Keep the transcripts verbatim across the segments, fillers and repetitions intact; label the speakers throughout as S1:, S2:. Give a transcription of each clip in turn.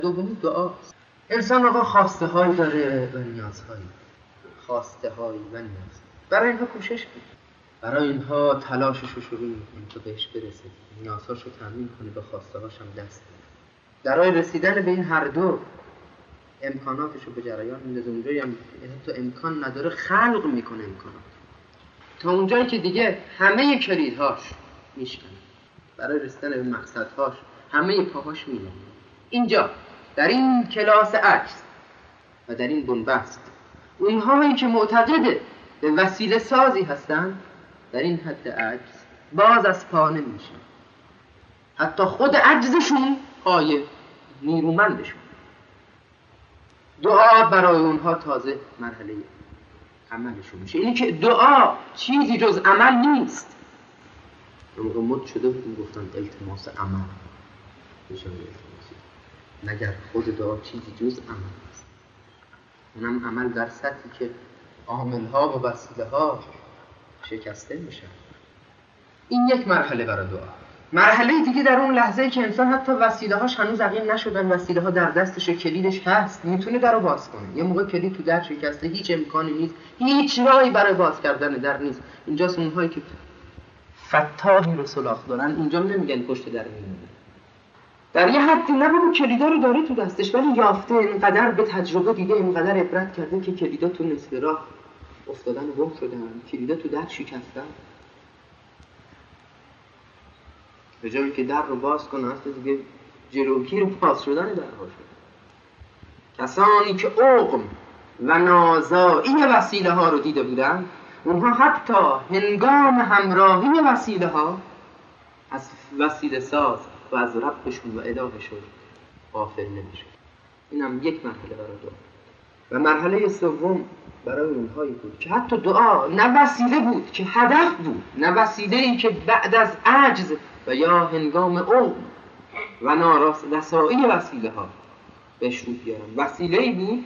S1: دومی دعاست. انسان آقا خواسته هایی داره و نیازهایی، خواسته هایی و نیاز. برای اینها کوشش کن، برای اینها تلاشش رو شروع میکنی تا بهش برسه، نیازهاش رو تامین کنی، به خواسته هاش هم دست بدی. برای رسیدن به این هر دو امکاناتش رو به جریان میندازه. اونجایی هم تو امکان نداره خلق میکنه امکانات، تا اونجایی که دیگه همه کلیدهاش میشکنه، برای رسیدن به مقصدهاش همه پاهاش میلنه. اینجا در این کلاس عجز و در این بنبست، اونهایی که معتقده به وسیله سازی هستن در این حد عجز باز از پا نمیشن، حتی خود عجزشون پای نیرومندشون. دعا برای اونها تازه مرحله عملشون میشه. اینی که دعا چیزی جز عمل نیست. موقع مد شده بودیم گفتن التماس عمل بشه، مگر خود دعا چیزی جز عمل نیست. اونم عمل در سطحی که عامل‌ها و وسیله‌ها شکسته میشن. این یک مرحله برای دعا. مرحله دیگه در اون لحظه‌ای که انسان حتی وسیله‌هاش هنوز عقیم نشدن، وسیله‌ها در دستش، کلیدش هست، میتونه درو باز کنه. یه موقع کلید تو در شکسته، هیچ امکانی نیست، هیچ راهی برای باز کردن در نیست. اینجاست اونهایی که فتاحی رو سلاخ دارن اینجا نمیگن پشت در میمونه. در یه حدی نبود کلیدا رو داره تو دستش، ولی یافته، اینقدر به تجربه دیده، اینقدر عبرت کرده که کلیدا تو نصف راه افتادن و گم شدن، کلیدا تو در شکستن. به جایی که در رو باز کنه هست دیگه جلوگیر باز شدن در ها شد. کسانی که عقم و نازایی وسیله ها رو دیده بودن، اونها حتی هنگام همراهی وسیله ها از وسیله ساز و از ربشون و الهشون غافل نمیشه. اینم یک مرحله برای دعا. و مرحله سوم برای اونهایی بود که حتی دعا نه وسیله بود که هدف بود، نه وسیله‌ای که بعد از عجز و یا هنگام عقم و نارسایی وسیله ها بهش رو بیارن، وسیله‌ای بود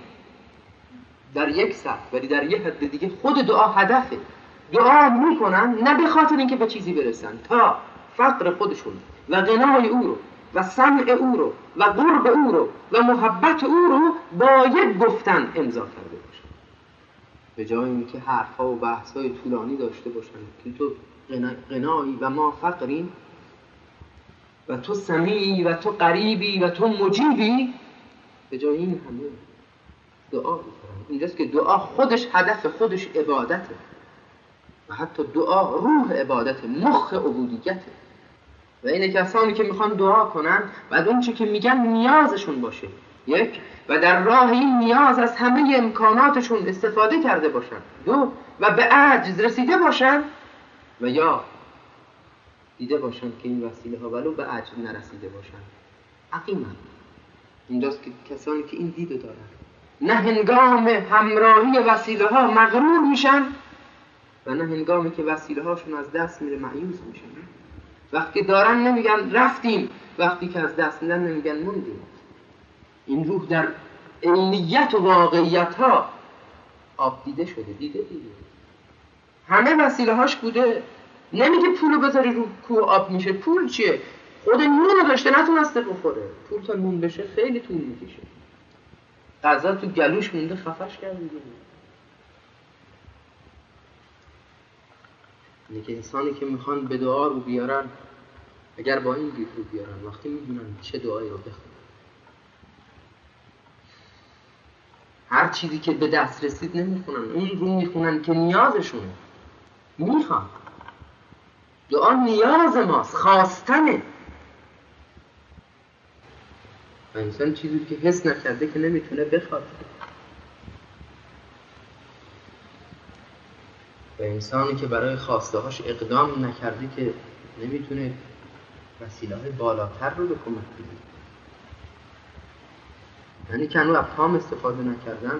S1: در یک سطح، ولی در یک حد دیگه خود دعا هدفه. دعا میکنن نه به خاطر اینکه به چیزی برسن، تا فقر خودشون و غنای او رو و سمع او رو و قرب او رو و محبت او رو باید گفتن امضا کرده باشن، به جای اینکه حرفا و بحثای طولانی داشته باشن که تو غنایی و ما فقریم و تو سمیعی و تو قریبی و تو مجیبی، به جای این همه دعا میکنن. اینجاست که دعا خودش هدف خودش عبادته و حتی دعا روح عبادته، مخ عبودیته. و اینه کسانی که میخوان دعا کنن بعد اون چه که میگن نیازشون باشه، یک، و در راه این نیاز از همه امکاناتشون استفاده کرده باشن، دو، و به عجز رسیده باشن، و یا دیده باشن که این وسیله ها ولو به عجز نرسیده باشن عقیمن. اینجاست که کسانی که این دیدو دارن نه هنگام همراهی وسیله ها مغرور میشن و نه هنگامی که وسیله هاشون از دست میره مایوس میشن. وقتی دارن نمیگن رفتیم، وقتی که از دست میدن نمیگن موندیم. این روح در عینیت و واقعیت ها آب دیده شده، دیده دیده همه وسیله هاش بوده. نمیگه پولو بذاری رو کوه آب میشه. پول چیه؟ خود نونو داشته نتونسته بخوره. پول تا نون بشه خیلی طول میکشه. غذا تو گلوش مونده خفش کرد دیگه. اینه که انسانی که میخوان به دعا رو بیارن، اگر با این دید رو بیارن، وقتی میدونن چه دعایی رو بخونن، هر چیزی که به دست رسید نمیخونن، اون رو میخونن که نیازشونه. میخوان دعا نیاز ماست، خواستنه. و انسان چیزی که حس نکرده که نمیتونه بخواد. و انسانی که برای خواسته هاش اقدام نکرده که نمیتونه وسیله های بالاتر رو به کمک بگیره. یعنی که هنوز از پام استفاده نکردم،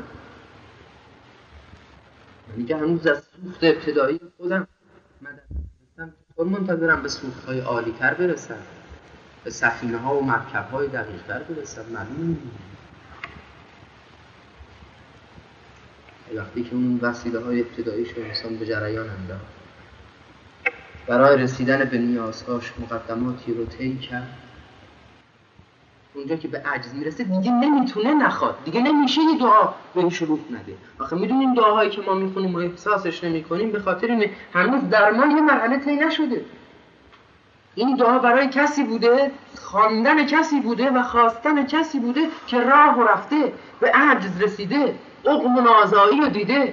S1: یعنی که هنوز از سوخت ابتدایی خودم مدد نکردم، طور منتظرم به سوخت های عالی تر برسم، به سفینه ها و مرکب های دقیق تر برسم. معلوم وقتی که اون وسیله های ابتداییش رو انسان به جریان انداخت، برای رسیدن به نیازهاش مقدماتی رو طی کرد، اونجا که به عجز میرسه دیگه نمیتونه نخواد، دیگه نمیشه یه دعا بهش روح نده. آخه میدونیم دعاهایی که ما میخونیم ما احساسش نمیکنیم به خاطر اینه هنوز درمان یه مرحله طی نشده. این دعا برای کسی بوده، خواندن کسی بوده و خواستن کسی بوده که راه رفته، به عجز رسیده، عقم و نازایی رو دیده.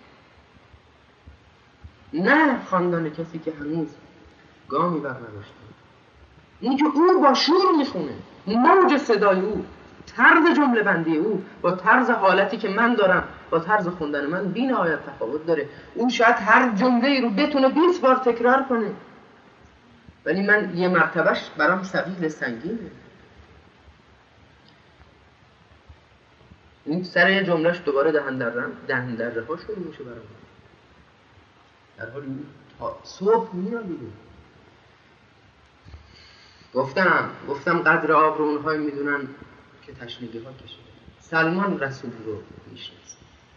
S1: نه خواندن کسی که هنوز گامی بر نداشته. این که او با شور میخونه، موج صدای او، طرز جمله بندی او با طرز حالتی که من دارم با طرز خوندن من بی نهایت تفاوت داره. اون شاید هر جمله رو بتونه بیست بار تکرار کنه، ولی من یه مرتبهش برام ثقیل سنگینه. این سر یه جملهش دوباره دهن در رم دهن در رها شروع میشه برام، در حالی تا صبح میرم. گفتم گفتم قدر آب رو اونهایی میدونن که تشنگی ها کشیده. سلمان رسول رو میشناسه.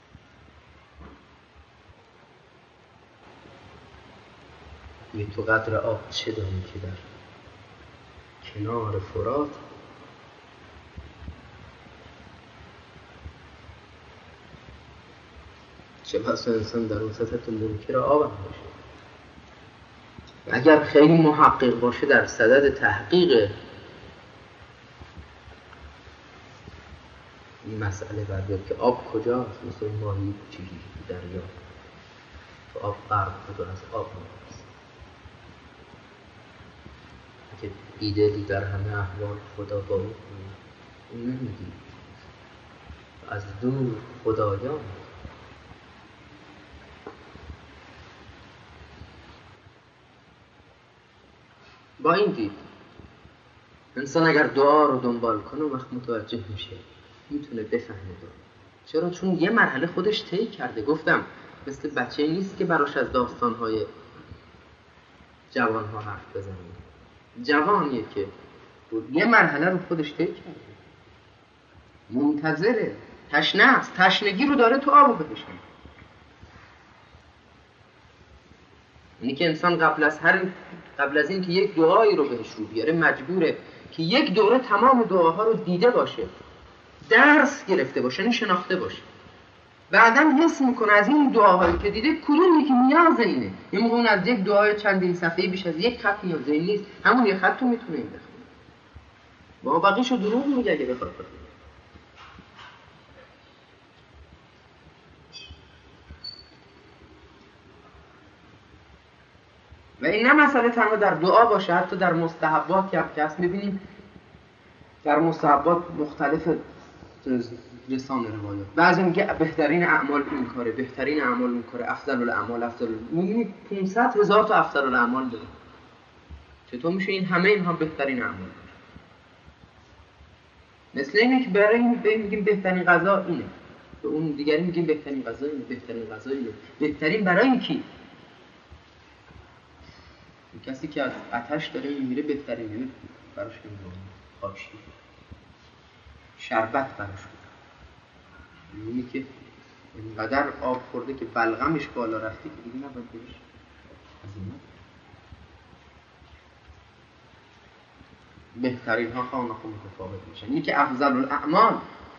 S1: یه تو قدر آب چه دانی که در کنار فرات چه بسا انسان در وسط منکر آب هم باشه. اگر خیلی محقق باشه در صدد تحقیق این مسئله بردید که آب کجاست، مثل ماهی کوچیکی تو دریا تو آب غرق بود و از آب می‌رسید که بیدلی در همه احوال خدا با او اون نمیدید از دور خدایان. با این دید انسان اگر دعا رو دنبال کنه وقت متوجه میشه، میتونه بفهمه دعا. چرا؟ چون یه مرحله خودش طی کرده. گفتم مثل بچه نیست که براش از داستانهای جوانها حرف بزنه. جوانیه که یه مرحله رو خودش طی کرده، منتظره، تشنه است، تشنگی رو داره تو آب بکشن. اینی که انسان قبل از هر قبل از این که یک دعایی رو بهش رو بیاره مجبوره که یک دوره تمام دعاها رو دیده باشه، درس گرفته باشه، یعنی شناخته باشه. بعدم حس میکنه از این دعاهایی که دیده کدومی که نیاز اینه. یه موقع اون از یک دعای چندین صفحه‌ای بیش از یک خط نیاز این نیست، همون یک خط رو میتونه این بخونه. با بقیه‌شو دروغ میگه اگه بخواد بخونه. و این نه مسئله تنها در دعا باشه، حتی در مستحبات که هست. می‌بینیم در مستحبات مختلف رسانه روایات، بعضی میگه بهترین اعمال این کاره، بهترین اعمال اون کاره، افضل الاعمال افضل. می‌بینی پانصد هزار تا افضل الاعمال داره. چطور میشه این همه اینها بهترین اعمال؟ مثل اینه که برای این میگیم بهترین غذا اینه، به اون دیگری میگیم بهترین غذا اینه، بهترین غذا اینه. بهترین برای این کی؟ کسی که از آتش داره میمیره بهترین میمیره براش میمیره خاکشی شربت براش میمیره. اینی که اینقدر آب خورده که بلغمش بالا رفته که دیگه نباید بهش هزینه. بهترین ها خواهان خود متفاوت میشن. اینی که افضل الاعمال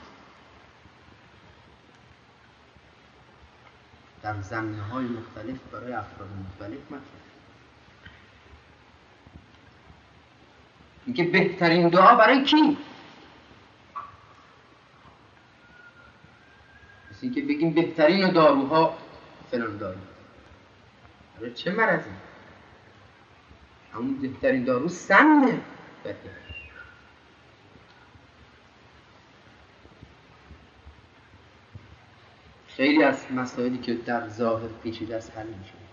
S1: در زمینه های مختلف برای افراد مختلف مطرحه. اینکه بهترین دعا برای کی؟ مثل اینکه بگیم بهترین داروها فلان دارو. برای چه مرضی؟ همون بهترین دارو سمه. خیلی از مسائلی که در ظاهر پیچیده است حل میشه.